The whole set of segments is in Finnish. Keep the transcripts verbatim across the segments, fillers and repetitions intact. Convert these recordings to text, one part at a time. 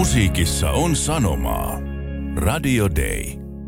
Musiikissa on sanomaa. Radio Day.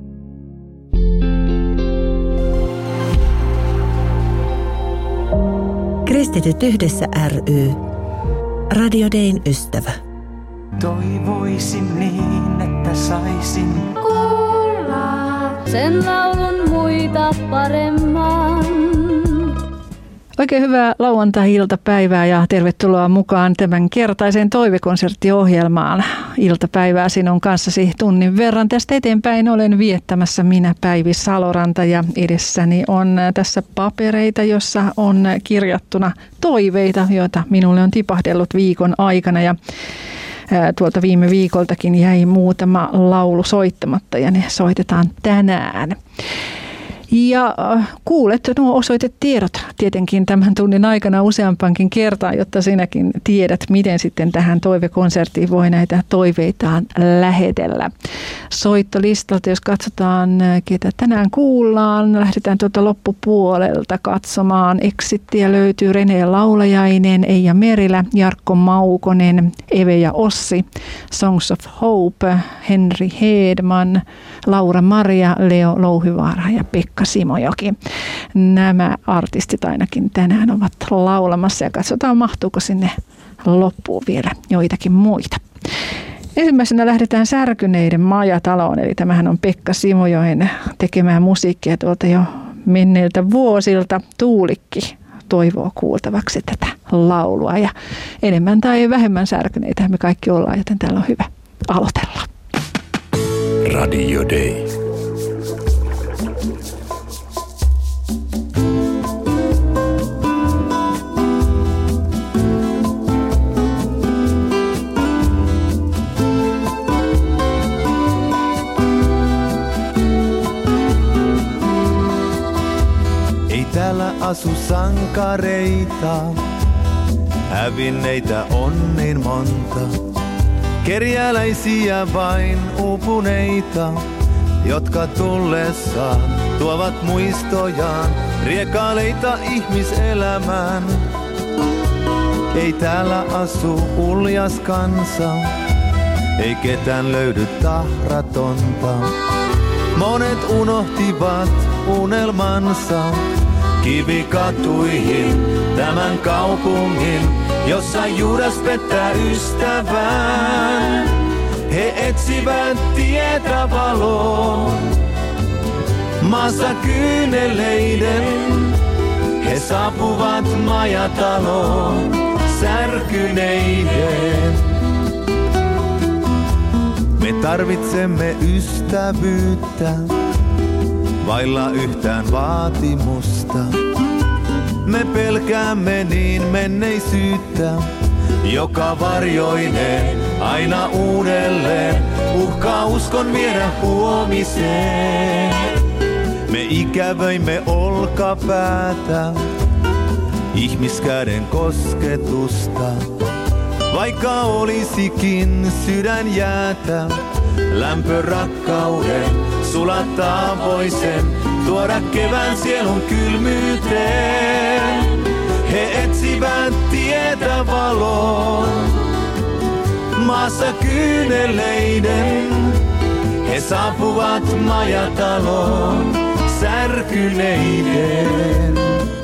Kristityt yhdessä ry. Radio Dayn ystävä. Toivoisin niin, että saisin kuulla sen laulun muita paremman. Oikein hyvää lauantai-iltapäivää ja tervetuloa mukaan tämän kertaiseen toivekonserttiohjelmaan. Iltapäivää sinun kanssasi tunnin verran. Tästä eteenpäin olen viettämässä minä Päivi Saloranta ja edessäni on tässä papereita, jossa on kirjattuna toiveita, joita minulle on tipahdellut viikon aikana. Ja tuolta viime viikoltakin jäi muutama laulu soittamatta ja ne soitetaan tänään. Ja kuulet nuo osoitetiedot tietenkin tämän tunnin aikana useampankin kertaan, jotta sinäkin tiedät, miten sitten tähän toivekonserttiin voi näitä toiveitaan lähetellä. Soittolistalta, jos katsotaan, ketä tänään kuullaan, lähdetään tuolta loppupuolelta katsomaan. Exittiä löytyy Rene Laulajainen, Eija Merilä, Jarkko Maukonen, Eve ja Ossi, Songs of Hope, Henri Hedman, Laura Maria, Leo Louhyvaara ja Pekka Simojoki. Nämä artistit ainakin tänään ovat laulamassa ja katsotaan, mahtuuko sinne loppuun vielä joitakin muita. Ensimmäisenä lähdetään Särkyneiden majataloon, eli tämähän on Pekka Simojoen tekemää musiikkia tuolta jo menneiltä vuosilta. Tuulikki toivoo kuultavaksi tätä laulua ja enemmän tai vähemmän särkyneitä me kaikki ollaan, joten täällä on hyvä aloitella. Radio Day. Ei täällä asu sankareita, hävinneitä on niin monta. Kerjäläisiä vain uupuneita, jotka tullessaan tuovat muistojaan riekaaleita ihmiselämään. Ei täällä asu uljas kansa, ei ketään löydy tahratonta. Monet unohtivat unelmansa kivikatuihin tämän kaupungin, jossa Juudas pettää ystävään. He etsivät tietä valoon maassa kyyneleiden. He saapuvat majataloon särkyneiden. Me tarvitsemme ystävyyttä vailla yhtään vaatimusta. Me pelkäämme niin menneisyyttä, joka varjoineen aina uudelleen uhkaa uskon viedä huomiseen. Me ikävöimme olkapäätä, ihmiskäden kosketusta. Vaikka olisikin sydän jäätä, lämpö rakkauden sulattaa voisen, tuoda kevään sielun kylmyyteen. He etsivät tietä valoon maassa kyyneleiden. He saapuvat majataloon särkyneiden.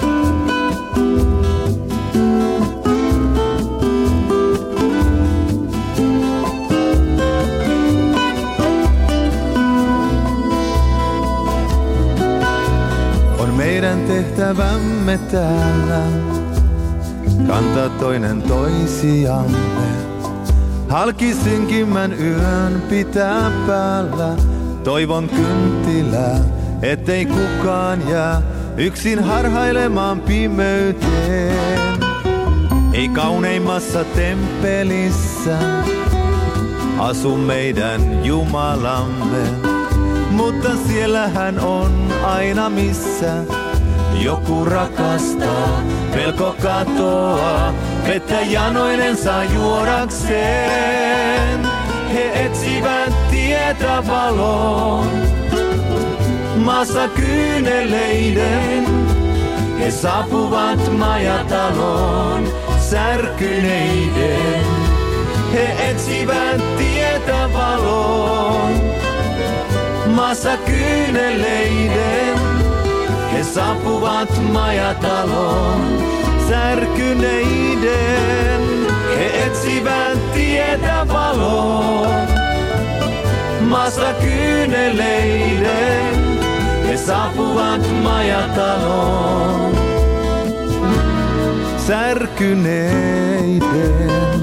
Meidän tehtävämme täällä kantaa toinen toisiamme. Halki synkimmän yön pitää päällä toivon kynttilää, ettei kukaan jää yksin harhailemaan pimeyteen. Ei kauneimmassa temppelissä asu meidän Jumalamme, mutta siellä hän on aina missä joku rakastaa. Pelko katoaa, vettä janoinen saa juodakseen. He etsivät tietä valoon maassa kyyneleiden. He saapuvat majataloon särkyneiden. He he etsivät tietä valoon. Maassa kyyneleiden he saapuvat majataloon. Särkyneiden he etsivät tietä valoon. Maassa kyyneleiden he saapuvat majataloon. Särkyneiden.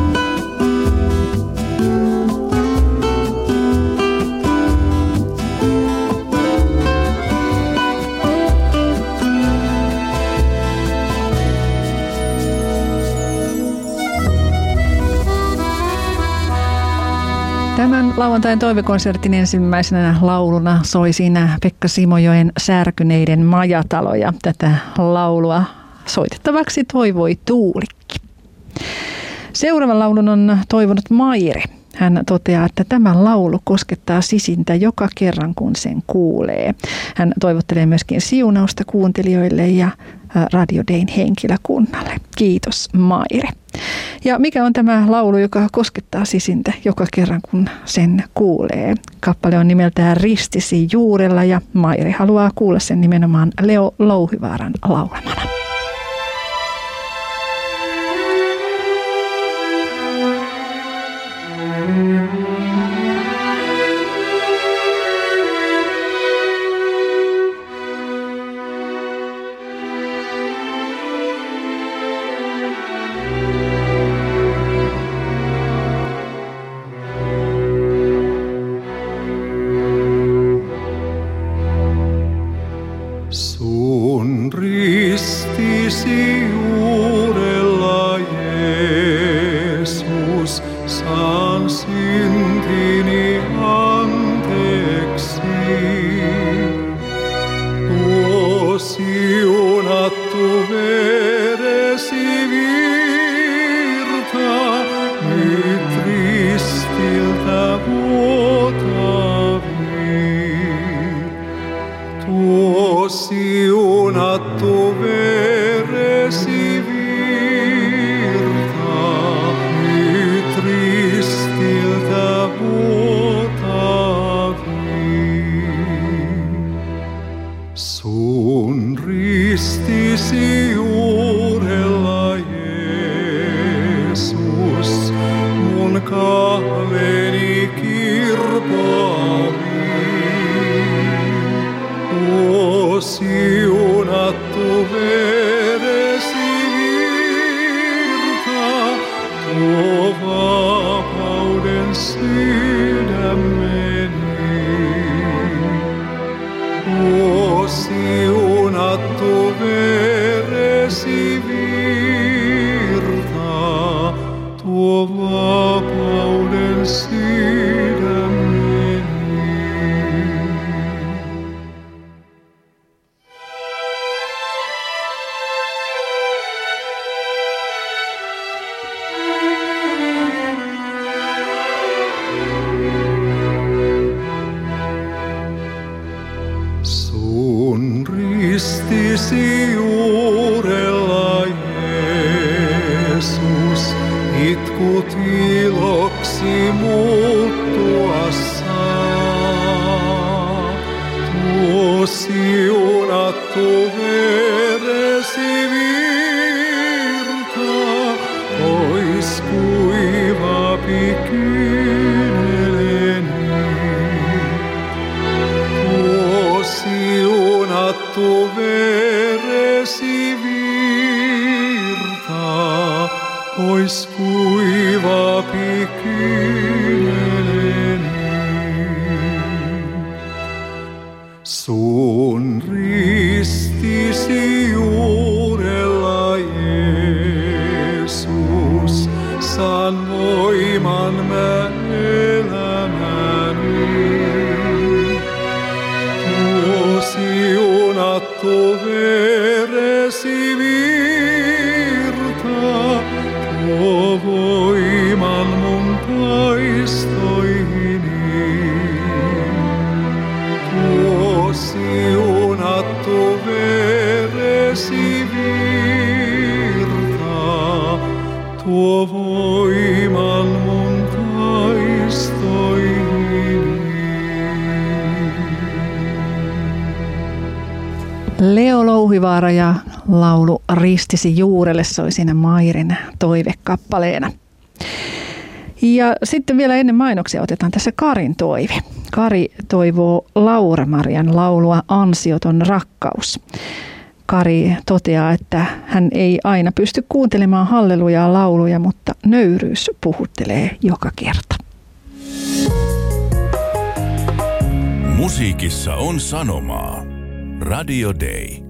Tämän lauantain toivekonsertin ensimmäisenä lauluna soi siinä Pekka Simojoen Särkyneiden majatalo, ja tätä laulua soitettavaksi toivoi Tuulikki. Seuraavan laulun on toivonut Maire. Hän toteaa, että tämä laulu koskettaa sisintä joka kerran, kun sen kuulee. Hän toivottelee myöskin siunausta kuuntelijoille ja Radio Dayn henkilökunnalle. Kiitos Maire. Ja mikä on tämä laulu, joka koskettaa sisintä joka kerran, kun sen kuulee? Kappale on nimeltään Ristisi juurella, ja Maire haluaa kuulla sen nimenomaan Leo Louhivaaran laulamana. Sun ristisi juurella, Jeesus, saan syntini anteeksi. Tuo siunattu veresi virta, nyt ristiltä vuotavii. Tuo siunattu veresi virta, nyt ristiltä vuotavii. Sun ristisi juurella, Jeesus, mun kahveni kirpavii. Tuo siunattu veresi virta, tuo vapauden sydämeni. Tuo siunattu veresi virta, tuo vapauden sydämeni. Sun ristisi juurella, Jeesus, itkut iloksi muuttua saa. Tuo siunattu veresi virta, pois kuivapi kyyneleni. Tuo siunattu veresi virta, pois kuivapi kyyneleni. Sun ristisi juurella, Jeesus, saan voiman mä elämäni. Tuo siunattu veresi virta, tuo voiman mun taistoihini. Tuo siunattu veresi virta, tuo voiman mun Leo Louhivaara ja laulu Ristisi juurelle soi siinä Mairin toivekappaleena. Ja sitten vielä ennen mainoksia otetaan tässä Karin toive. Kari toivoo Laura-Marian laulua Ansioton rakkaus. Kari toteaa, että hän ei aina pysty kuuntelemaan hallelujaa lauluja, mutta nöyryys puhuttelee joka kerta. Musiikissa on sanomaa. Radio Day.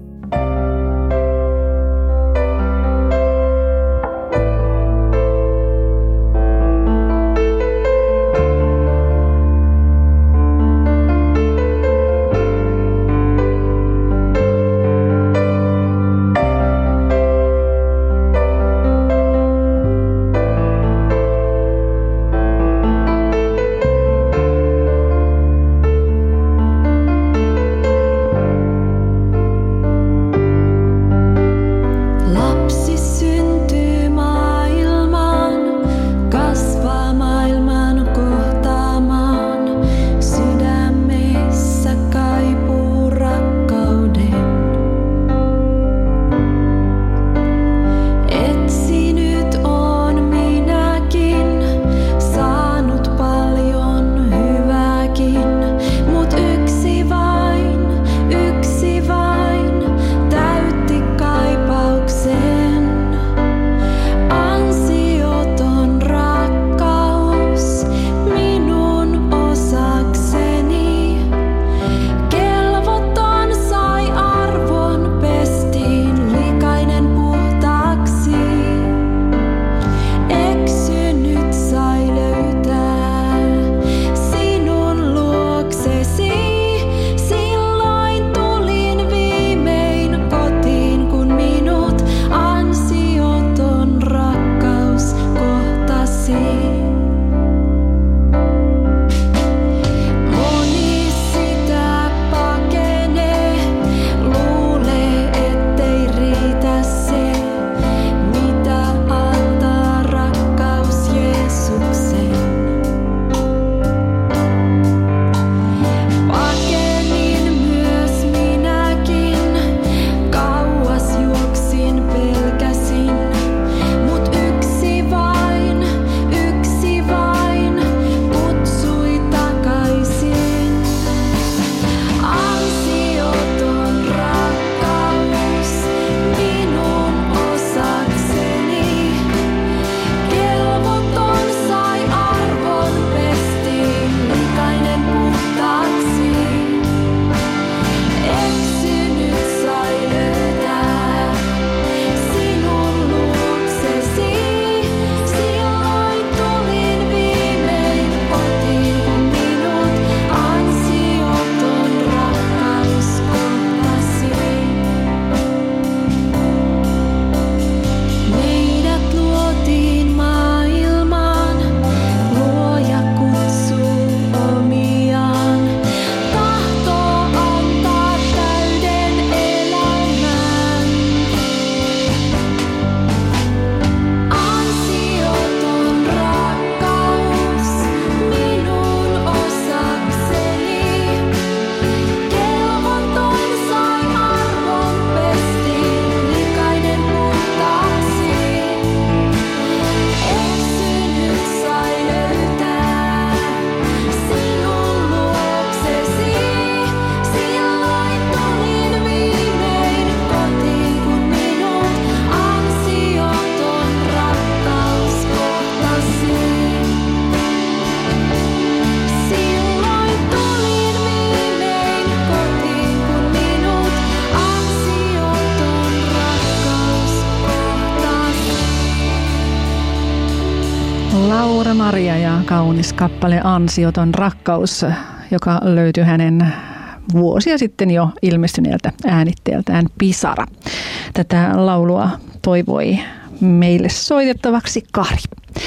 Laura-Maria ja kaunis kappale Ansioton rakkaus, joka löytyi hänen vuosia sitten jo ilmestyneeltä äänitteeltään Pisara. Tätä laulua toivoi meille soitettavaksi Kari.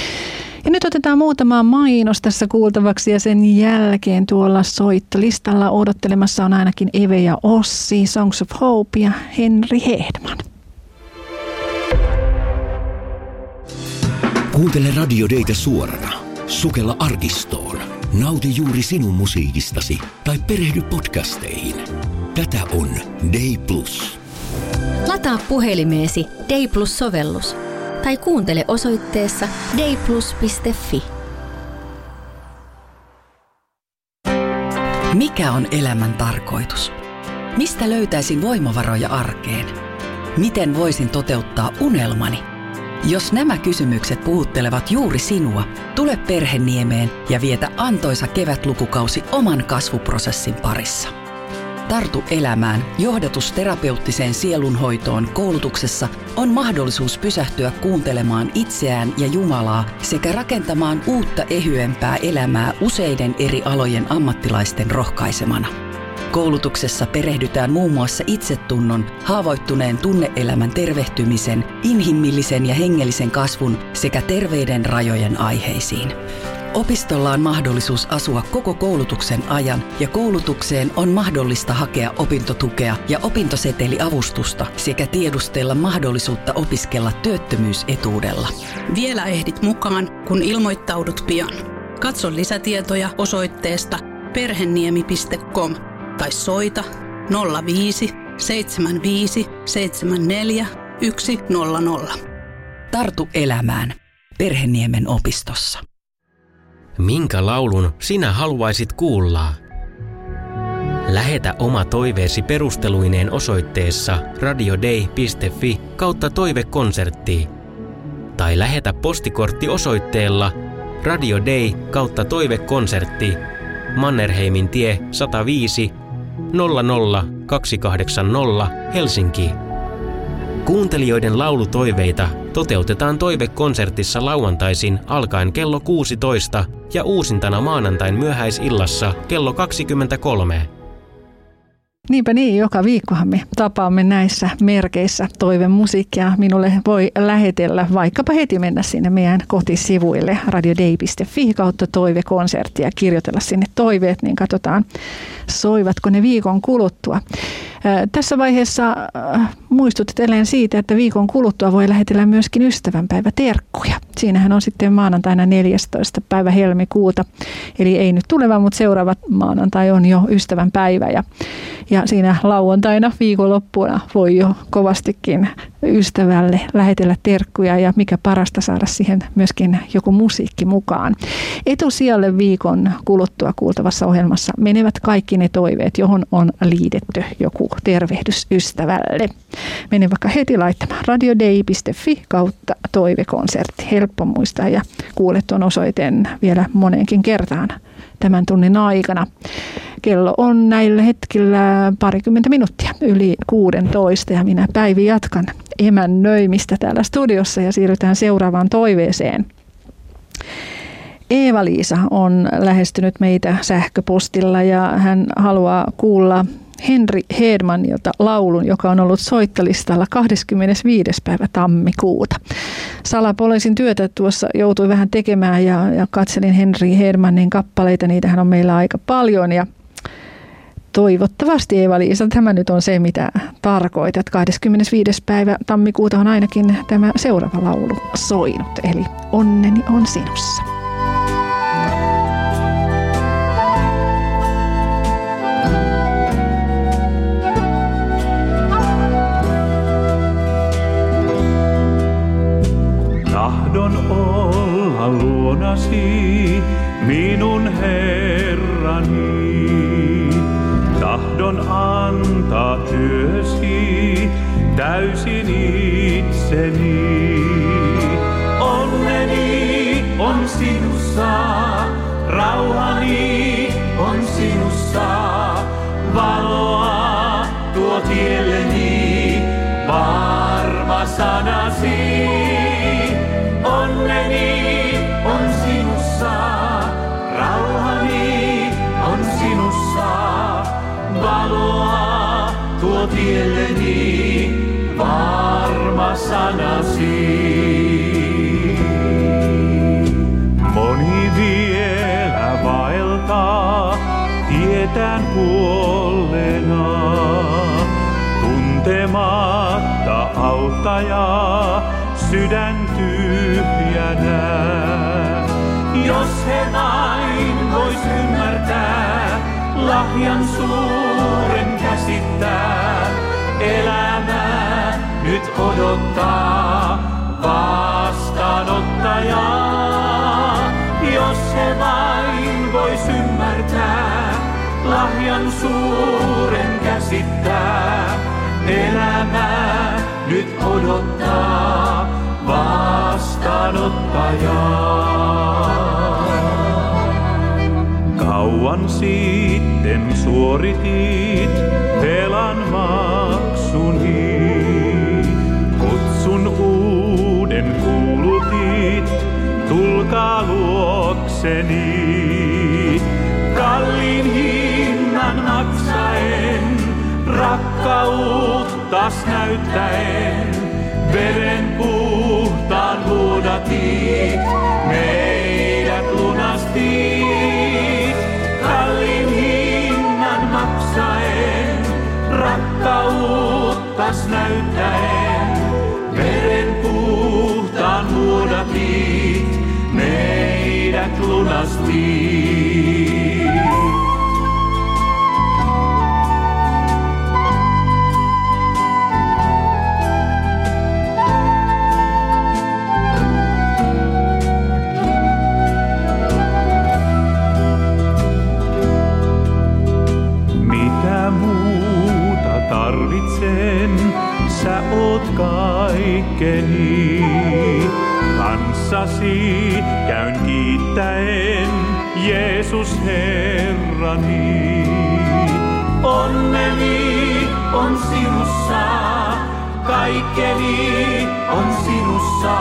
Ja nyt otetaan muutama mainos tässä kuultavaksi ja sen jälkeen tuolla soittolistalla odottelemassa on ainakin Eve ja Ossi, Songs of Hope ja Henri Hehdman. Kuuntele Radio Daytä suorana. Sukella arkistoon. Nauti juuri sinun musiikistasi tai perehdy podcasteihin. Tätä on Day Plus. Lataa puhelimeesi Day Plus-sovellus tai kuuntele osoitteessa dayplus piste fi. Mikä on elämän tarkoitus? Mistä löytäisin voimavaroja arkeen? Miten voisin toteuttaa unelmani? Jos nämä kysymykset puhuttelevat juuri sinua, tule Perheniemeen ja vietä antoisa kevätlukukausi oman kasvuprosessin parissa. Tartu elämään johdatusterapeuttiseen sielunhoitoon koulutuksessa on mahdollisuus pysähtyä kuuntelemaan itseään ja Jumalaa sekä rakentamaan uutta ehyempää elämää useiden eri alojen ammattilaisten rohkaisemana. Koulutuksessa perehdytään muun muassa itsetunnon, haavoittuneen tunne-elämän tervehtymisen, inhimillisen ja hengellisen kasvun sekä terveyden rajojen aiheisiin. Opistolla on mahdollisuus asua koko koulutuksen ajan ja koulutukseen on mahdollista hakea opintotukea ja opintoseteliavustusta sekä tiedustella mahdollisuutta opiskella työttömyysetuudella. Vielä ehdit mukaan, kun ilmoittaudut pian. Katso lisätietoja osoitteesta perheniemi piste com tai soita nolla viisi seitsemän viisi seitsemän neljä yksi nolla nolla. Tartu elämään Perheniemen opistossa. Minkä laulun sinä haluaisit kuulla? Lähetä oma toiveesi perusteluineen osoitteessa radiodei piste fi kautta toivekonsertti. Tai lähetä postikortti osoitteella radiodei kautta toivekonsertti Mannerheimin tie sata viisi nolla nolla kaksi kahdeksan nolla Helsinki. Kuuntelijoiden laulutoiveita toteutetaan toivekonsertissa lauantaisin alkaen kello kuusitoista ja uusintana maanantain myöhäisillassa kello kaksikymmentäkolme. Niinpä niin, joka viikkohan me tapaamme näissä merkeissä toivemusiikkia. Minulle voi lähetellä, vaikkapa heti mennä sinne meidän kotisivuille radiodei piste fi kautta toivekonsertti ja kirjoitella sinne toiveet, niin katsotaan soivatko ne viikon kuluttua. Tässä vaiheessa muistuttelen siitä, että viikon kuluttua voi lähetellä myöskin ystävänpäiväterkkuja. Siinähän on sitten maanantaina neljästoista päivä helmikuuta, eli ei nyt tuleva, mutta seuraava maanantai on jo ystävänpäivä ja, ja siinä lauantaina viikonloppuna voi jo kovastikin ystävälle lähetellä terkkuja ja mikä parasta saada siihen myöskin joku musiikki mukaan. Etusijalle viikon kuluttua kuultavassa ohjelmassa menevät kaikki ne toiveet, johon on liitetty joku tervehdys ystävälle. Mene vaikka heti laittamaan radiodei piste fi kautta toivekonsertti. Helppo muistaa ja kuulet tuon osoitteen vielä moneenkin kertaan tämän tunnin aikana. Kello on näillä hetkillä parikymmentä minuuttia yli kuudentoista ja minä Päivi jatkan emännöimistä täällä studiossa ja siirrytään seuraavaan toiveeseen. Eeva-Liisa on lähestynyt meitä sähköpostilla ja hän haluaa kuulla Henri Hedmanilta laulun, joka on ollut soittolistalla kahdeskymmenesviides päivä tammikuuta. Salapoliisin työtä tuossa joutui vähän tekemään ja, ja katselin Henri Hedmanin kappaleita. Niitähän on meillä aika paljon ja toivottavasti Eeva-Liisa, tämä nyt on se, mitä tarkoitat. kahdeskymmenesviides päivä tammikuuta on ainakin tämä seuraava laulu soinut, eli Onneni on sinussa. Tahdon olla luonasi, minun Herrani. Tahdon antaa työsi täysin itseni. Onneni on sinussa, rauhani on sinussa. Valoa tuo tielleni, varma sanasi. Onneni on sinussa, rauhani on sinussa. Valoa tuo tielleni, varma sanasi. Moni vielä vaeltaa tietään kuolleena, tuntematta auttajaa, sydän tyhjänä. Jos he vain vois ymmärtää, lahjan suuren käsittää. Elämää nyt odottaa vastaanottajaa, jos he vain vois ymmärtää, lahjan suuren käsittää. Elämää nyt odottaa vastaanottajaa. Kauan sitten suoritit velan maksuni, kutsun uuden kuulutit, tulkaa luokseni. Kalliin hinnan maksaen, rakkauttas näyttäen, veren puhtaan vuodatit, meidät lunastit. Kalliin hinnan maksaen, rakkauttas näyttäen, veren puhtaan vuodatit, meidät lunastit. Tarvitsen, sä oot kaikkeni. Kanssasi käyn kiittäen, Jeesus Herrani. Onneni on sinussa, kaikkeni on sinussa.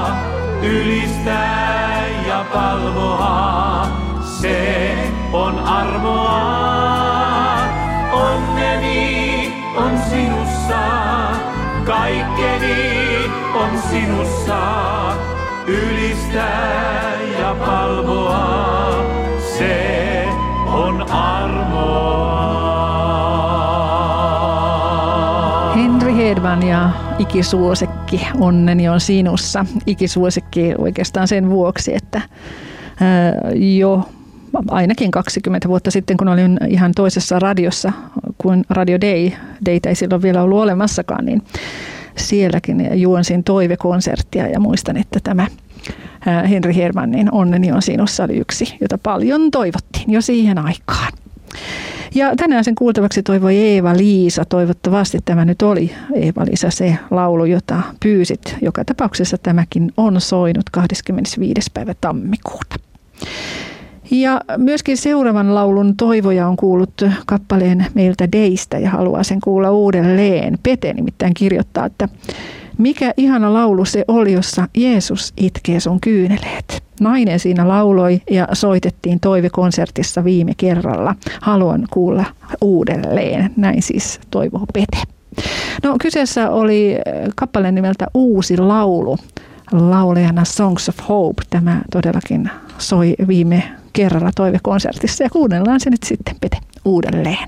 Ylistää ja palvoa, se on armoa. Onneni on sinussa, kaikkeni on sinussa. Ylistää ja palvoa, se on armoa. Henri Hedman ja ikisuosikki, onneni on sinussa. Ikisuosikki oikeastaan sen vuoksi, että ää, jo ainakin kaksikymmentä vuotta sitten, kun olin ihan toisessa radiossa kuin Radio Day, Daytä ei silloin vielä ollut olemassakaan, niin sielläkin juonsin toivekonserttia ja muistan, että tämä Henri Hedmanin Onneni on sinussa oli yksi, jota paljon toivottiin jo siihen aikaan. Ja tänään sen kuultavaksi toivoi Eeva-Liisa. Toivottavasti tämä nyt oli, Eeva-Liisa, se laulu, jota pyysit. Joka tapauksessa tämäkin on soinut kahdeskymmenesviides päivä tammikuuta. Ja myöskin seuraavan laulun toivoja on kuullut kappaleen meiltä Daystä ja haluaa sen kuulla uudelleen. Pete nimittäin kirjoittaa, että mikä ihana laulu se oli, jossa Jeesus itkee sun kyyneleet. Nainen siinä lauloi ja soitettiin toivekonsertissa viime kerralla. Haluan kuulla uudelleen. Näin siis toivoo Pete. No, kyseessä oli kappale nimeltä Uusi laulu. Laulajana Songs of Hope. Tämä todellakin soi viime kerralla toivekonsertissa ja kuunnellaan se nyt sitten, Pete, uudelleen.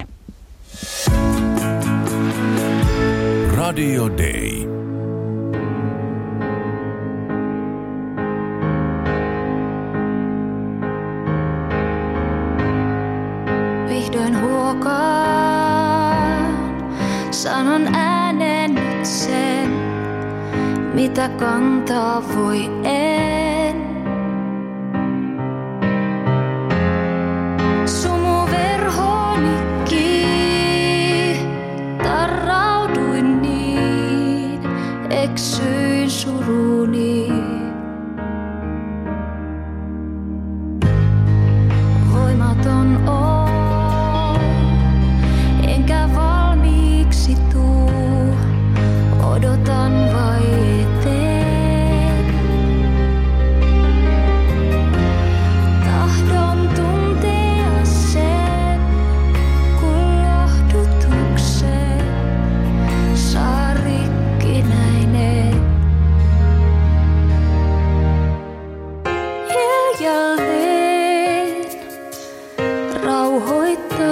Radio Day. Vihdoin huokaan, sanon ääneen nyt sen, mitä kantaa voi en. Sumuverhoni kiinni, tarrauduin niin, eksyin suruni. Voimaton on, enkä valmiiksi tuu, odotan vai eteen. Tahdon tuntea sen, kun lohdutuksen saa rikkinäinen. Hiljalleen rauhoittaa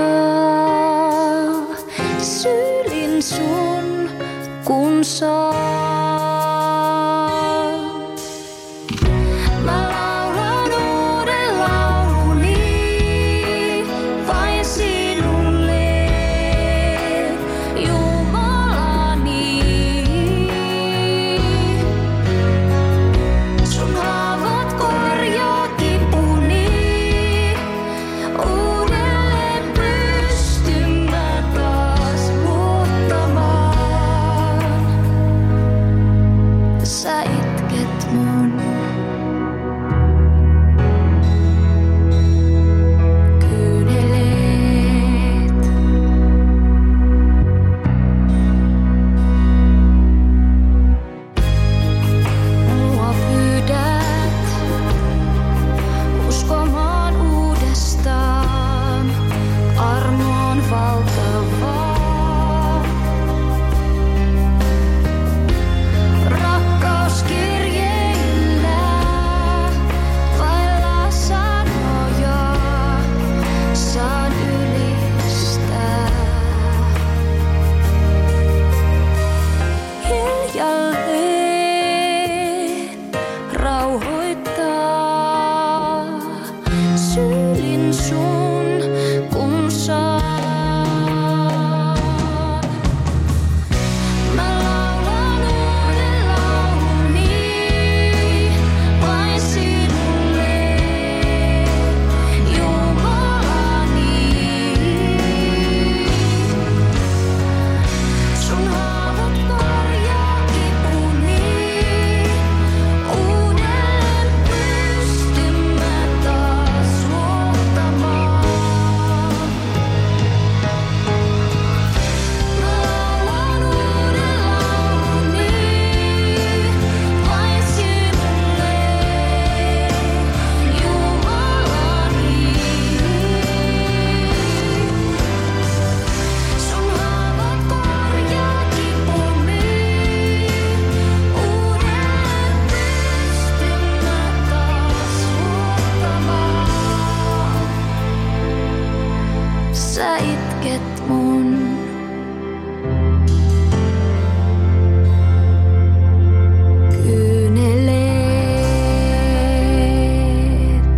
syylin sun, kun saa. Mä laulan uuden lauluni, vain sinä. rauhoittaa. Syylin sun, kun saat. Mä laulan uuden lauluni vain sinulle, Jumalani. Sun haavut korjaa kipuni, uudelleen pystyn mä taas luottamaan. Mä laulan uuden lauluni vain sinulle, Jumalani. Sun haavut korjaa kipuni, uudelleen pystyn mä taas luottamaan. Sä itket mun. Kyyneleet.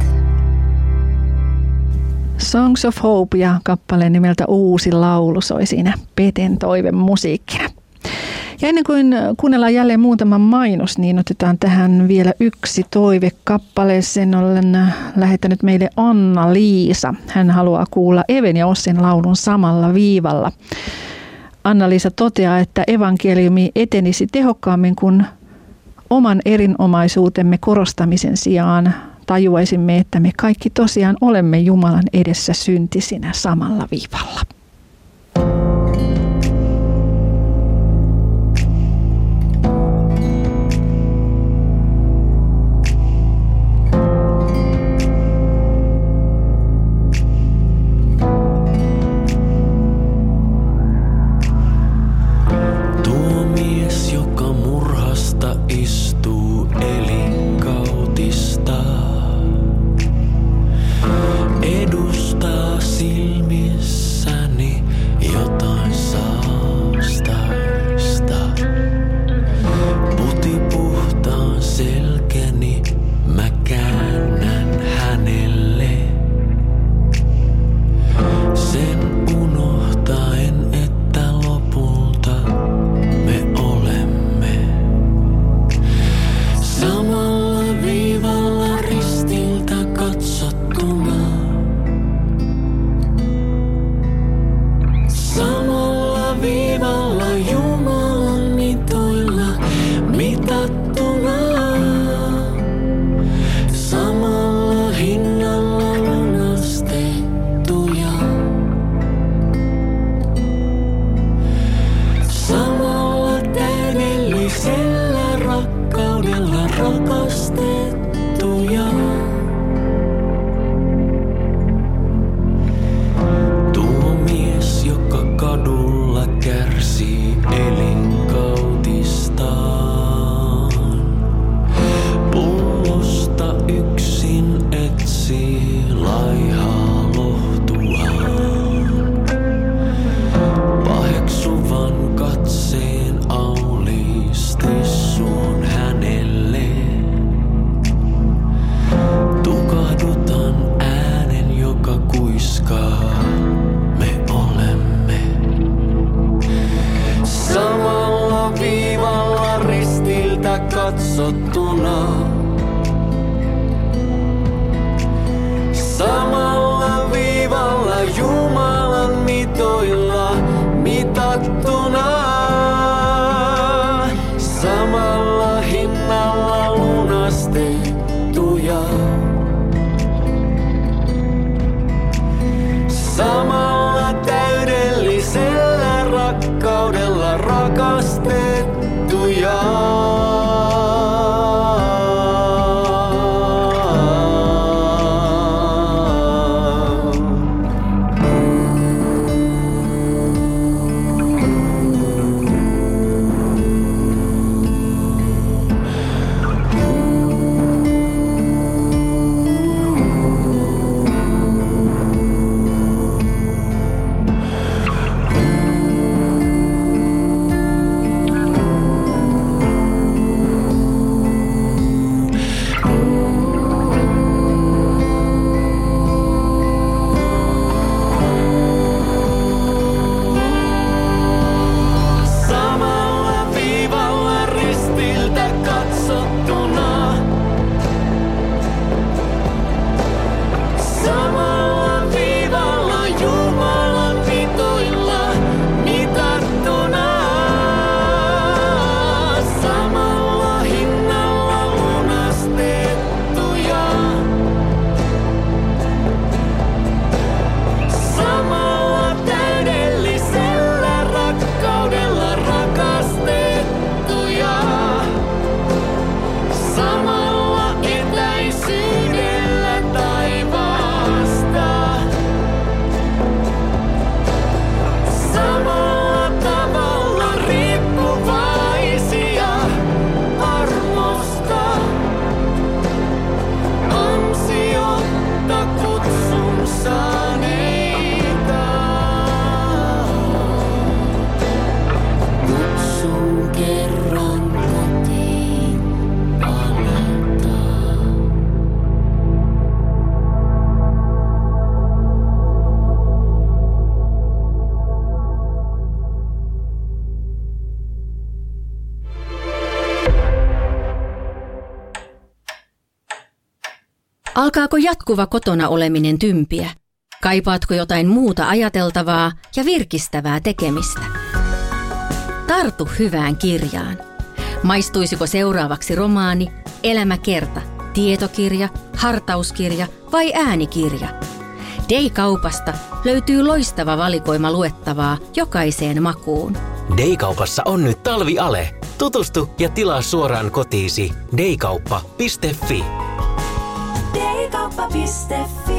Songs of Hope ja kappaleen nimeltä Uusi laulu soi siinä Peten toive musiikkina. Ja ennen kuin kuunnellaan jälleen muutama mainos, niin otetaan tähän vielä yksi toivekappale. Sen olen lähettänyt meille Anna-Liisa. Hän haluaa kuulla Even ja Ossin laulun samalla viivalla. Anna-Liisa toteaa, että evankeliumi etenisi tehokkaammin, kun oman erinomaisuutemme korostamisen sijaan tajuaisimme, että me kaikki tosiaan olemme Jumalan edessä syntisinä samalla viivalla. Tuo mies, joka murhasta istuu elinkautista, edustaa silmissään Alkaako jatkuva kotona oleminen tympiä? Kaipaatko jotain muuta ajateltavaa ja virkistävää tekemistä? Tartu hyvään kirjaan. Maistuisiko seuraavaksi romaani, elämäkerta, tietokirja, hartauskirja vai äänikirja? Day-kaupasta löytyy loistava valikoima luettavaa jokaiseen makuun. Day-kaupassa on nyt talviale. Tutustu ja tilaa suoraan kotiisi daykauppa piste fi. daykauppa piste fi.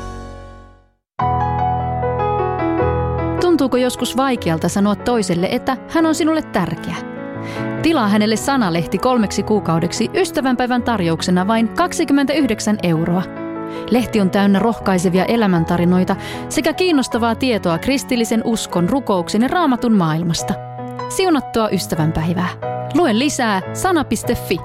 Tuntuuko joskus vaikealta sanoa toiselle, että hän on sinulle tärkeä? Tilaa hänelle sanalehti kolmeksi kuukaudeksi ystävänpäivän tarjouksena vain kaksikymmentäyhdeksän euroa. Lehti on täynnä rohkaisevia elämäntarinoita sekä kiinnostavaa tietoa kristillisen uskon, rukouksen ja raamatun maailmasta. Siunattua ystävänpäivää. Lue lisää sana piste fi.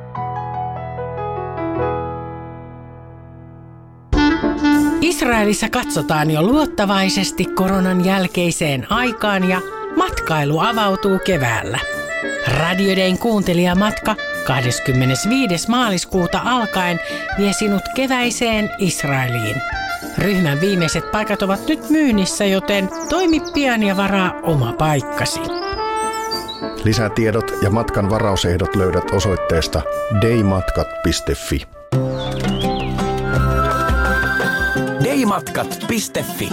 Israelissa katsotaan jo luottavaisesti koronan jälkeiseen aikaan ja matkailu avautuu keväällä. Radio Dayn kuuntelijamatka kahdeskymmenesviides maaliskuuta alkaen vie sinut keväiseen Israeliin. Ryhmän viimeiset paikat ovat nyt myynnissä, joten toimi pian ja varaa oma paikkasi. Lisätiedot ja matkan varausehdot löydät osoitteesta daymatkat piste fi. daymatkat piste fi.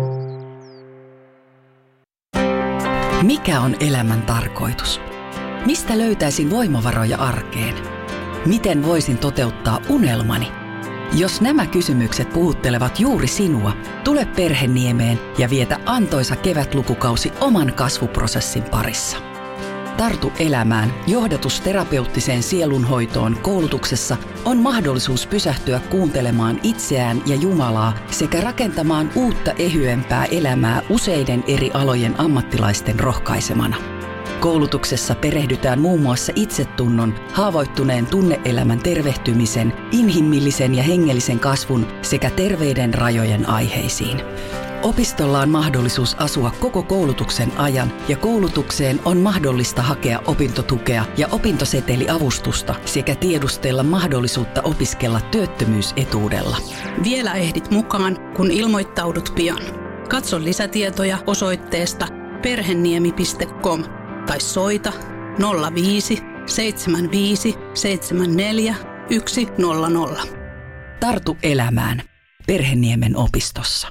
Mikä on elämän tarkoitus? Mistä löytäisin voimavaroja arkeen? Miten voisin toteuttaa unelmani? Jos nämä kysymykset puhuttelevat juuri sinua, tule Perheniemeen ja vietä antoisa kevätlukukausi oman kasvuprosessin parissa. Tartu elämään johdatusterapeuttiseen sielunhoitoon koulutuksessa on mahdollisuus pysähtyä kuuntelemaan itseään ja Jumalaa sekä rakentamaan uutta ehyempää elämää useiden eri alojen ammattilaisten rohkaisemana. Koulutuksessa perehdytään muun muassa itsetunnon, haavoittuneen tunneelämän tervehtymisen, inhimillisen ja hengellisen kasvun sekä terveyden rajojen aiheisiin. Opistolla on mahdollisuus asua koko koulutuksen ajan ja koulutukseen on mahdollista hakea opintotukea ja opintoseteliavustusta sekä tiedustella mahdollisuutta opiskella työttömyysetuudella. Vielä ehdit mukaan, kun ilmoittaudut pian. Katso lisätietoja osoitteesta perheniemi piste com tai soita nolla viisi seitsemän viisi seitsemän neljä yksi nolla nolla. Tartu elämään. Perheniemen opistossa.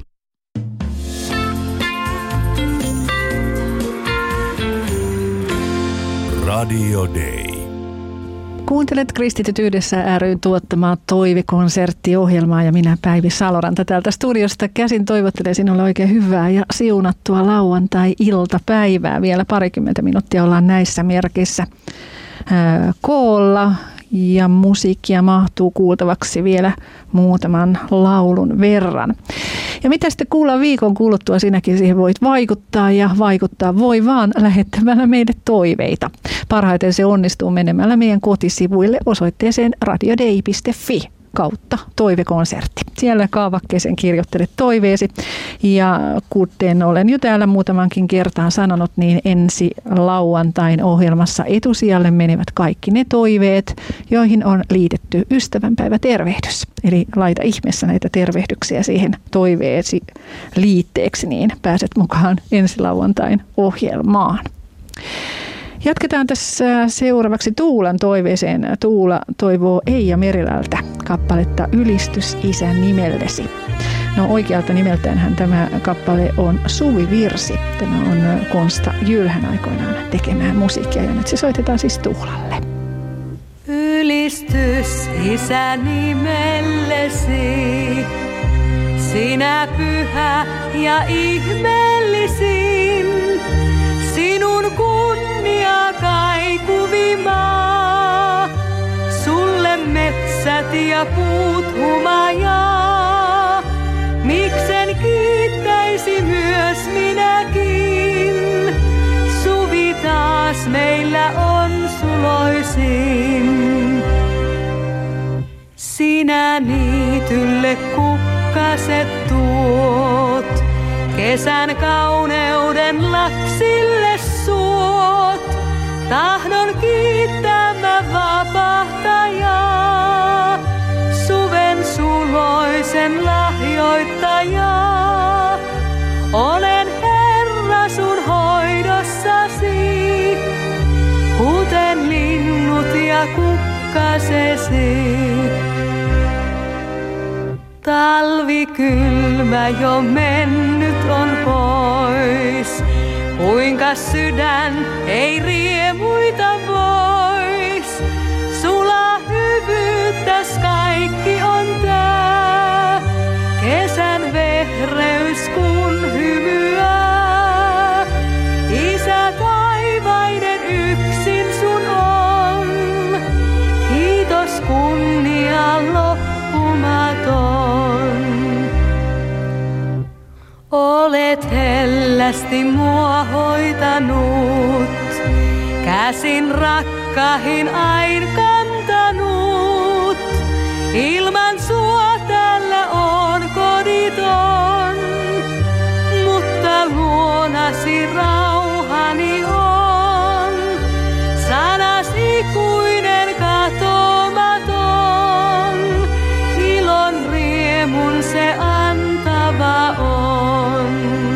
Radio Day. Kuuntelet Kristityt yhdessä ry:n tuottamaa toivekonserttiohjelmaa ja minä Päivi Saloranta täältä studiosta käsin toivottelen sinulle oikein hyvää ja siunattua lauantai-iltapäivää. Vielä parikymmentä minuuttia ollaan näissä merkissä ää, koolla ja musiikkia mahtuu kuultavaksi vielä muutaman laulun verran. Ja mitä sitten kuullaan viikon kuluttua, sinäkin siihen voit vaikuttaa ja vaikuttaa voi vaan lähettämällä meille toiveita. Parhaiten se onnistuu menemällä meidän kotisivuille osoitteeseen radioday piste fi kautta toivekonsertti. Siellä kaavakkeeseen kirjoittelet toiveesi ja kuten olen jo täällä muutamankin kertaan sanonut, niin ensi lauantain ohjelmassa etusijalle menevät kaikki ne toiveet, joihin on liitetty ystävänpäivätervehdys. Eli laita ihmeessä näitä tervehdyksiä siihen toiveesi liitteeksi, niin pääset mukaan ensi lauantain ohjelmaan. Jatketaan tässä seuraavaksi Tuulan toiveeseen. Tuula toivoo Eija Merilältä kappaletta Ylistys Isän nimellesi. No oikealta nimeltäänhän tämä kappale on Suvivirsi. Tämä on Konsta Jylhän aikoinaan tekemään musiikkia ja nyt se soitetaan siis Tuulalle. Ylistys Isän nimellesi, sinä pyhä ja ihmeellisin, sinun kunnia kaikuvi maa, sulle metsät ja puut humajaa. Miksen kiittäisi myös minäkin, suvi taas meillä on suloisin. Sinä niitylle kukkaset tuot, kesän kauneuden lapsille suot. Tahdon kiittää mä vapahtajaa, suven sul olen lahjoittaja. Olen Herra sun hoidossasi, kuten linnut ja kukkasesi. Talvi kylmä jo mennyt on pois, kuinka sydän ei riemuita vois. Sulla hyvyyttäs kaikki on tää, kesän vehreys kun hymyää. Isä taivainen yksin sun on, kiitos kunnia loppumaton. Olet hellästi mua hoitanut, käsin rakkahin ain kantanut. Ilman sua täällä on koditon, mutta luonasi rauhani on. Sanas ikuinen katomaton, ilon riemun se antava on.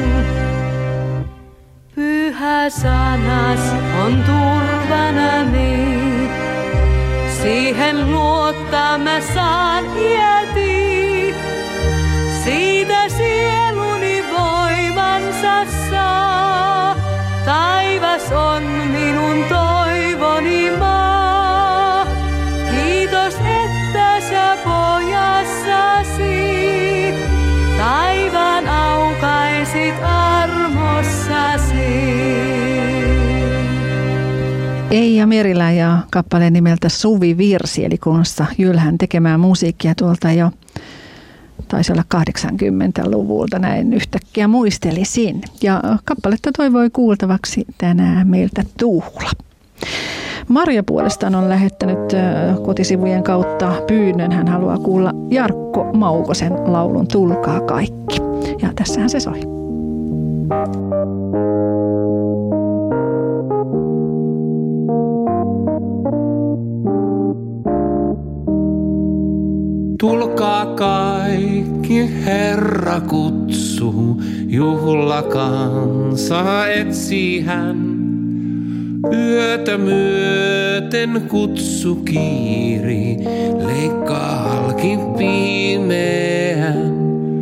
Pyhä sanas on turvanani, siihen luottaa mä saan iäti. Siitä sieluni voimansa saa, taivas on minun toivoni maa. Kiitos, että sä pojassasi taivaan aukaisit armossasi. Eija Merilä ja kappale nimeltä Suvi Virsi, eli Konsta Jylhän tekemään musiikkia tuolta jo taisi olla kahdeksankymmentäluvulta, näin yhtäkkiä muistelisin. Ja kappaletta toivoi kuultavaksi tänään meiltä Tuula. Marja puolestaan on lähettänyt kotisivujen kautta pyynnön. Hän haluaa kuulla Jarkko Maukosen laulun Tulkaa kaikki. Ja tässähän se soi. Tulkaa kaikki, Herra kutsuu, juhlakansaa etsii hän. Yötä myöten kutsu kiiri, leikkaa halki pimeän.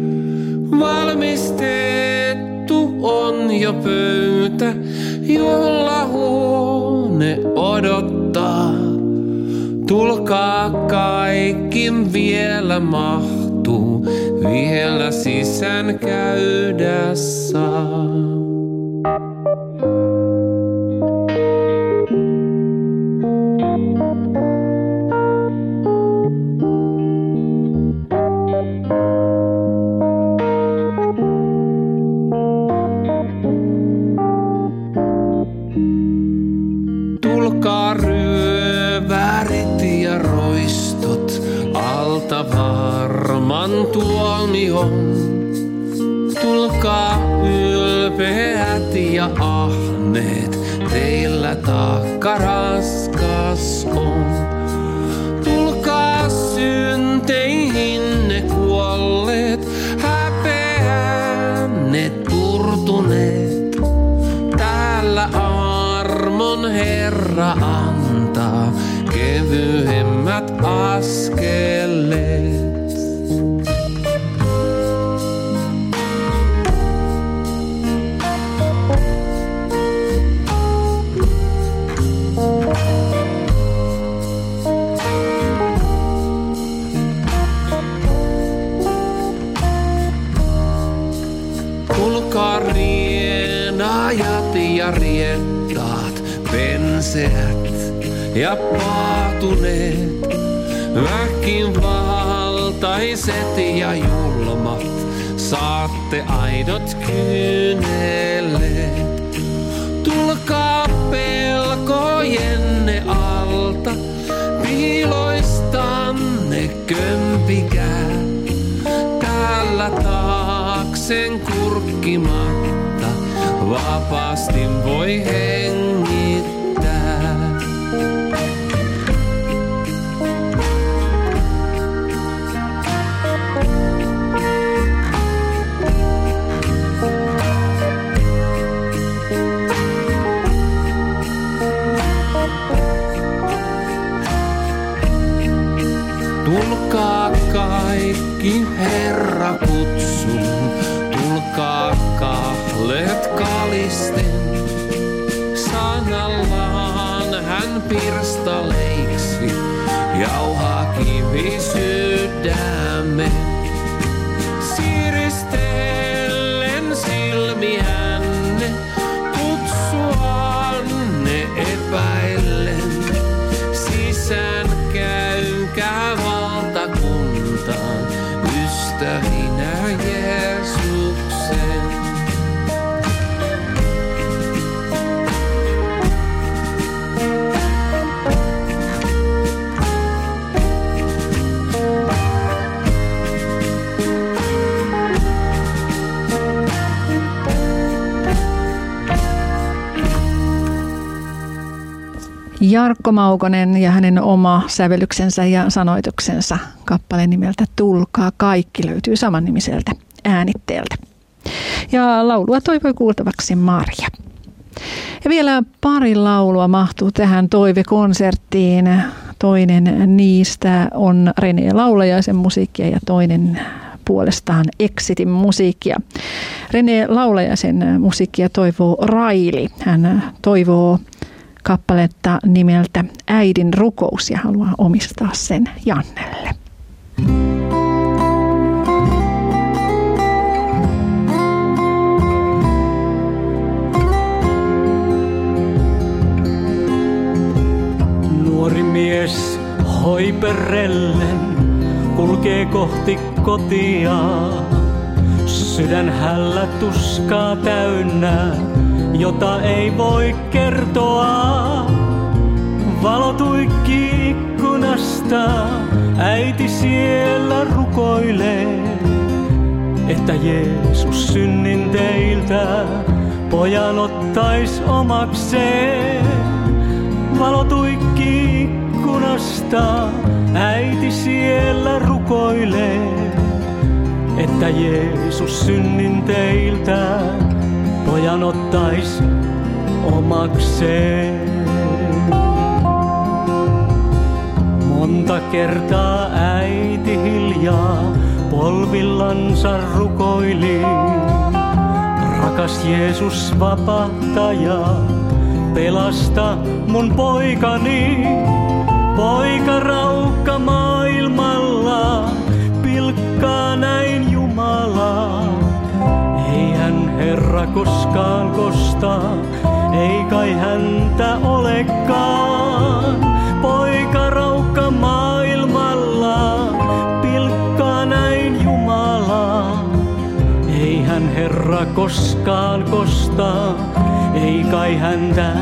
Valmistettu on jo pöytä, juhlahuone odottaa. Tulkaa kaikki, vielä mahtuu, vielä sisään käydä saa. Tulkaa ryövärit ja roistot alta varman tuomion. Tulkaa ylpeät ja ahneet, teillä taakka raskas on. Tulkaa synteihinne kuolleet, häpeänneet turtuneet. Täällä armon Herra antaa kevyemmät askeleet. Tulkaa rienajat ja riekkaat, penseät ja paatuneet, väkivaltaiset ja julmat, saatte aidot kyyneleet. Tulkaa pelkojenne alta, piiloistanne kömpikää. Täällä taaksen kurkkimatta, vapaasti voi hengittää. kaikki Herra kutsuu, tulkaa kahleet kalisten. Sanallaan hän pirstaleiksi jauhaa kivi sydämen. Siiristellen silmiänne, kutsuanne epäillen. Sisään käykää valtakuntaan, ystävinä Jeesuksen. Jarkko Maukonen ja hänen oma sävellyksensä ja sanoituksensa kappaleen nimeltä Tulkaa kaikki löytyy samannimiseltä äänitteeltä. Ja laulua toivoi kuultavaksi Marja. Ja vielä pari laulua mahtuu tähän toivekonserttiin. Toinen niistä on René Laulajaisen musiikkia ja toinen puolestaan Exitin musiikkia. René Laulajaisen musiikkia toivoo Raili. Hän toivoo kappaletta nimeltä Äidin rukous ja haluaa omistaa sen Jannelle. Nuori mies hoiperellen kulkee kohti kotia. Sydän hällä tuskaa täynnä, jota ei voi kertoa. Valo tuikkii ikkunasta, äiti siellä rukoilee, että Jeesus synninteiltä pojan ottais omakseen. Valo tuikkii ikkunasta, äiti siellä rukoilee, että Jeesus synninteiltä pojan ottais omakseen. Monta kertaa äiti hiljaa polvillansa rukoili. Rakas Jeesus vapahtaja, pelasta mun poikani. Poika raukka maailmalla, pilkkaa näin Jumalaa. Ei hän Herra koskaan kosta, ei kai häntä olekaan. Poika raukka maailmalla, pilkkaa näin Jumalaa. Ei hän Herra koskaan kosta, ei kai häntä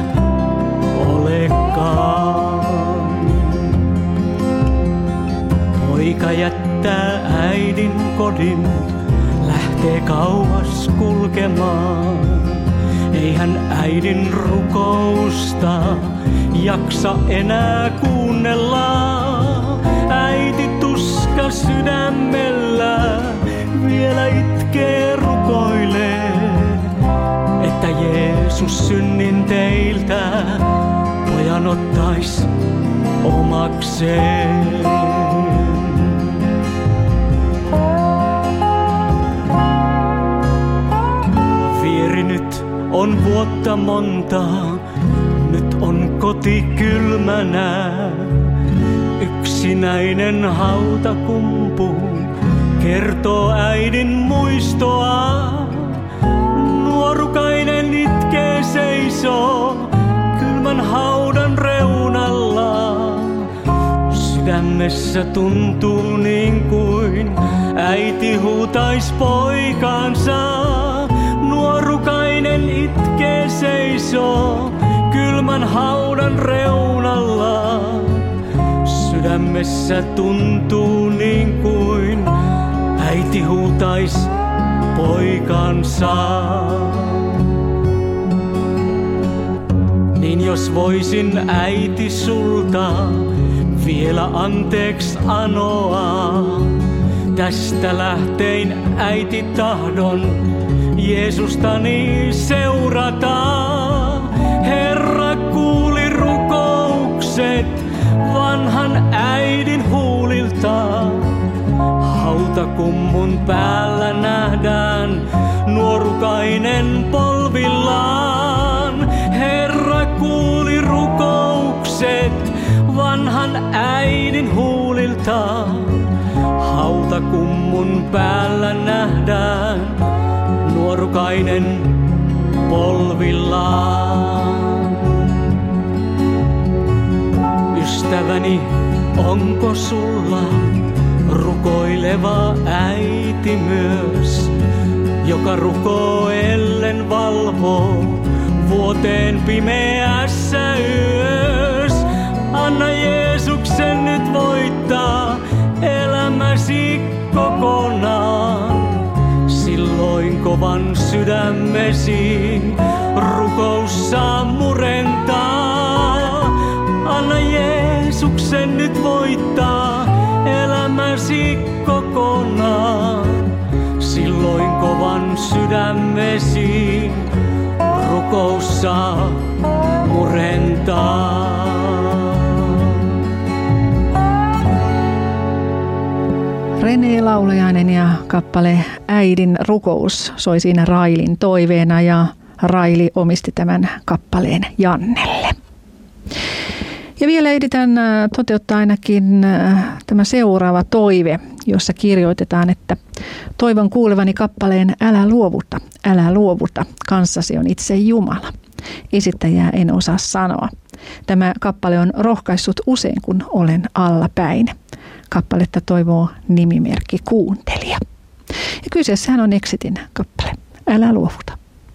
olekaan. Poika jättää äidin kodin, lähtee kauas kulkemaan. Ei hän äidin rukousta jaksa enää kuunnella. Äiti tuska sydämellä vielä itkee rukoilee, että Jeesus synninteiltä pojan ottais omakseen. Vieri nyt on vuotta monta, nyt on koti kylmänä. Yksinäinen hautakumpu kertoo äidin muistoa. Nuorukainen itkee seisoo kylmän haudan reunalla. Sydämessä tuntuu niin kuin äiti huutais poikaansa. Nuorukainen itkee seisoo kylmän haudan reunalla. Sydämessä tuntuu niin kuin äiti huutais poikansa. Niin jos voisin äiti sulta vielä anteeksi anoa, tästä lähtein äiti tahdon Jeesustani seurata. Herra kuuli rukoukset vanhan äidin huulilta. hautakummun päällä nähdään nuorukainen polvillaan. Herra kuuli rukoukset vanhan äidin huulilta. Hautakummun päällä nähdään nuorukainen polvillaan. Ystäväni, onko sulla rukoileva äiti myös, joka rukoillen valvoo vuoteen pimeässä yös? Anna Jeesuksen nyt voittaa elämäsi kokonaan. Silloin kovan sydämesi rukous saa murentaa. Anna Jeesuksen nyt voittaa elämäsi kokonaan. Silloin kovan sydämesi rukous saa murentaa. Rene Laulajainen ja kappale Äidin rukous soi siinä Railin toiveena ja Raili omisti tämän kappaleen Jannelle. Ja vielä ehditään toteuttaa ainakin tämä seuraava toive, jossa kirjoitetaan, että toivon kuulevani kappaleen Älä luovuta, älä luovuta, kanssasi on itse Jumala. Esittäjää en osaa sanoa. Tämä kappale on rohkaissut usein, kun olen allapäin. Kappaletta toivoo nimimerkki Kuuntelija. Ja kyseessähän on Exitin kappale Älä luovuta.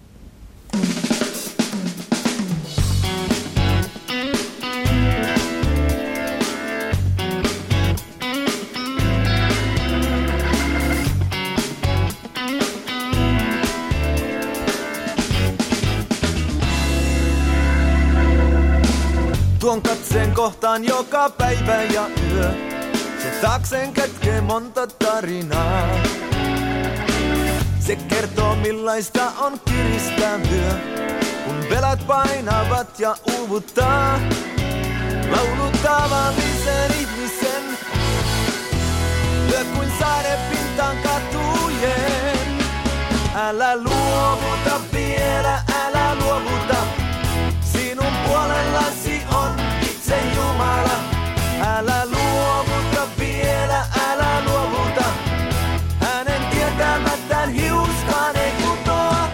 Tuon katseen kohtaan joka päivä ja yö. Se taakseen kätkee monta tarinaa. Se kertoo millaista on kiristää myö, kun velat painavat ja uuvuttaa. Laulu tavallisen ihmisen, lyö kuin sade pintaan katujen. Älä luovuta vielä, älä luovuta. Sinun puolellasi on itse Jumala. Älä luovuta vielä, älä luovuta. Hänen tietämättään hiuskaan ei putoa.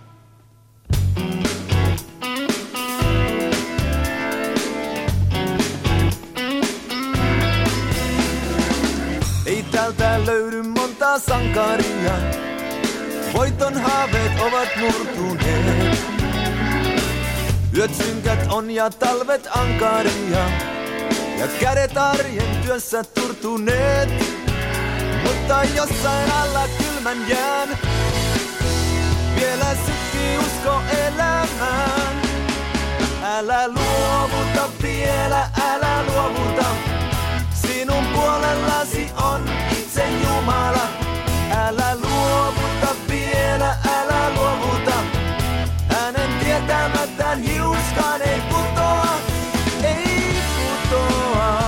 Ei täältä löydy montaa sankaria. Voiton haaveet ovat murtuneet. Yöt synkät on ja talvet ankaria. Ja kädet arjen työssä turtuneet. Mutta jossain alla kylmän jään vielä sykkii usko elämään. Älä luovuta vielä, älä luovuta. Sinun puolellasi on itse Jumala. Älä luovuta vielä, älä luovuta. Hänen tietämättään hiuskaan ei putoa. Ei putoa.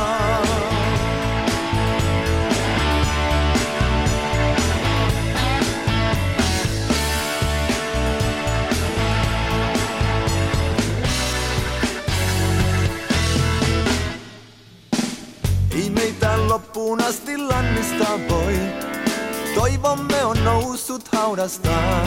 Ei meitä loppuun asti lannistaa voi. Toivomme on noussut haudastaan.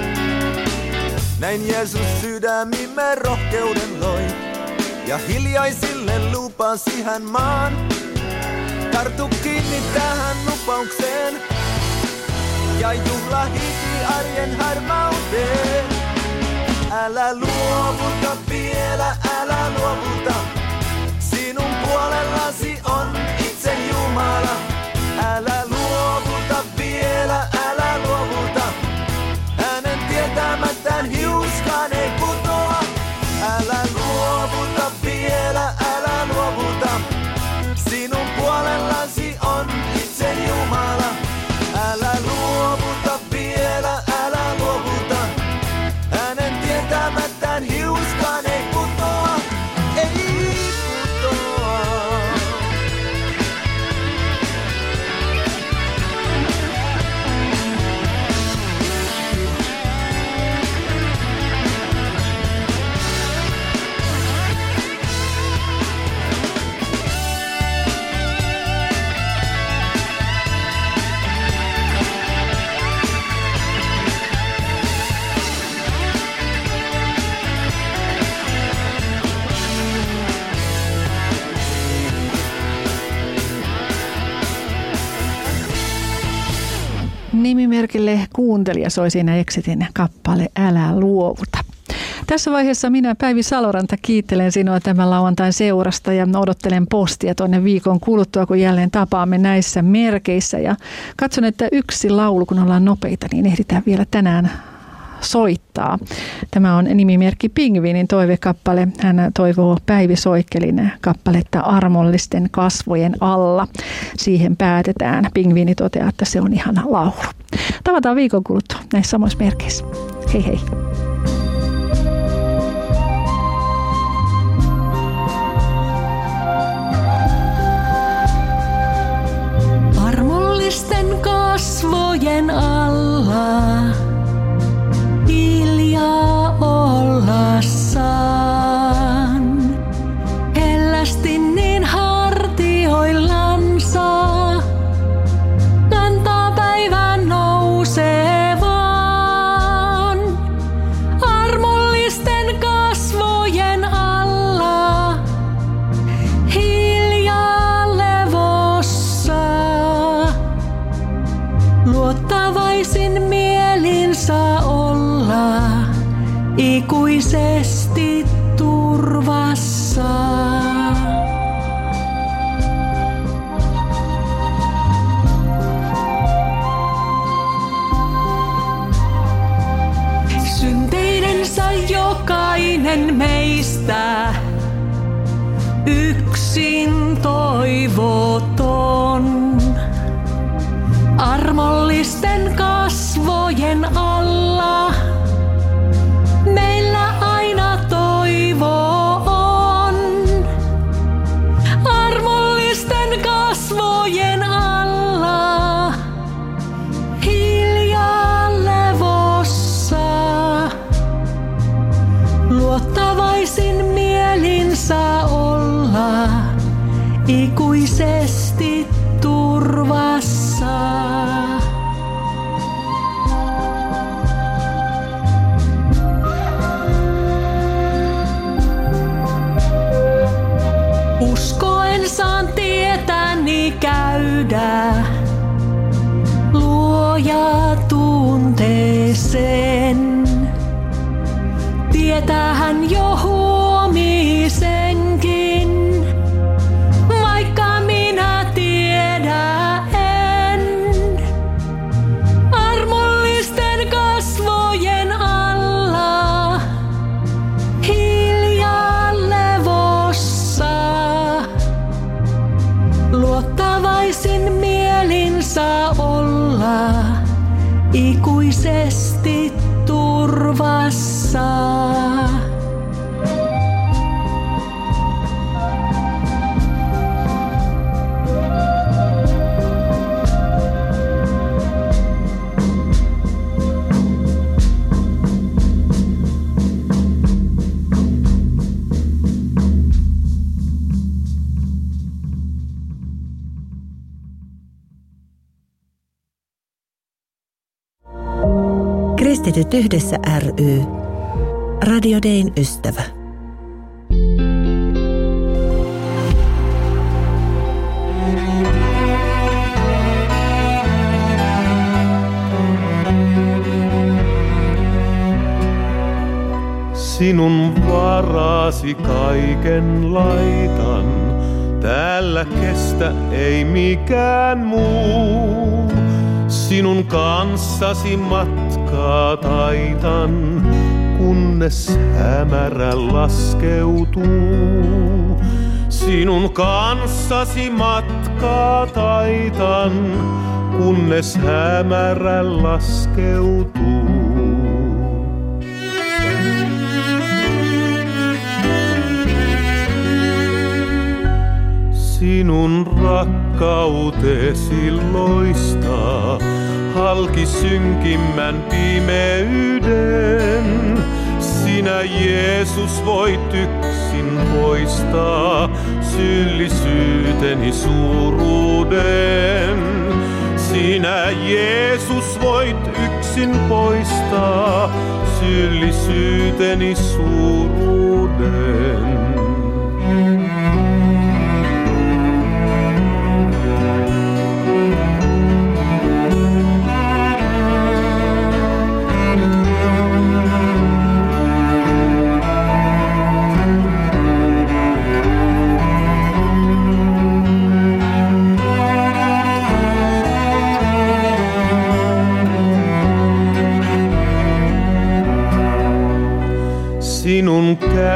Näin Jeesus sydämimme rohkeuden loi. Ja hiljaisille lupasi hän maan. Tartu kiinni tähän lupaukseen. Ja juhla hiki arjen harmauteen. Älä luovuta vielä, älä luovuta. Sinun puolellasi on itse Jumala. Älä luovuta vielä, älä luovuta. Hänen tietämättään hiuskaan ei putoa. Älä luovuta vielä, älä luovuta. Sinun puolellasi on itse Jumala. Älä luovuta vielä, älä luovuta. Hänen tietämättään hiuskaan ei putoa. Ei putoa. Nimimerkille kuuntelija soi siinä Exitin kappale Älä luovuta. Tässä vaiheessa minä, Päivi Saloranta, kiittelen sinua tämän lauantain seurasta ja odottelen postia tuonne viikon kuluttua, kun jälleen tapaamme näissä merkeissä. Ja katson, että yksi laulu, kun ollaan nopeita, niin ehditään vielä tänään soittaa. Tämä on nimimerkki Pingviinin toivekappale. Hän toivoo Päivi Soikkelin kappaletta Armollisten kasvojen alla. Siihen päätetään. Pingviini toteaa, että se on ihana laulu. Tavataan viikon kuluttua näissä samoissa merkeissä. Hei hei. Armollisten kasvojen alla hiljaa olla saan. Hellästi niin hartioillansa kantaa päivän nousevaan. Armollisten kasvojen alla hiljaa levossa. Luottavaisin mielin saa olla ikuisesti turvassa. Synteidensä jokainen meistä yksin toivoton. Armollisten kasvojen alla meillä aina toivo on. Armollisten kasvojen alla hiljaa levossa. Luottavaisin mielin saa olla ikuisesti turvassa. Uskoen saan tietäni käydä luoja tunteeseen. Tietää hän jo huomisenkin, vaikka minä tiedä en. Armollisten kasvojen alla hiljaa levossa. Luottavaisin mielin saa olla ikuisesti turvassa. Kristityt yhdessä ry. Radio Dayn ystävä. Sinun varasi kaiken laitan, täällä kestä ei mikään muu. Sinun kanssasi matkaa taitan, kunnes hämärä laskeutuu. Sinun kanssasi matkaa taitan, kunnes hämärä laskeutuu. Sinun rakkautesi loistaa halki synkimmän pimeyden. Sinä Jeesus voit yksin poistaa syyllisyyteni suuruuden. Sinä Jeesus voit yksin poistaa syyllisyyteni suuruuden.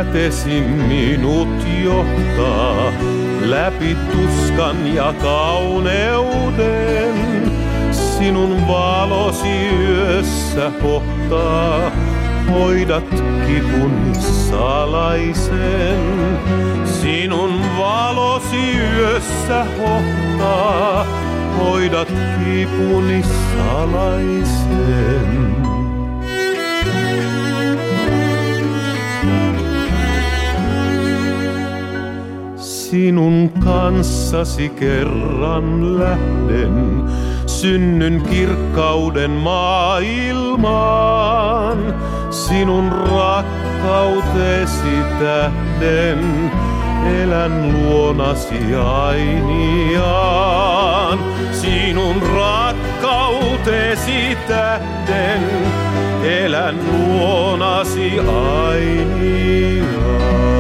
kätesi minut johtaa läpi tuskan ja kauneuden. Sinun valosi yössä hohtaa, hoidat kipuni salaisen. Sinun valosi yössä hohtaa, hoidat kipuni salaisen. Sinun kanssasi kerran lähden, synnyn kirkkauden maailmaan. Sinun rakkautesi tähden, elän luonasi ainiaan. Sinun rakkautesi tähden, elän luonasi ainiaan.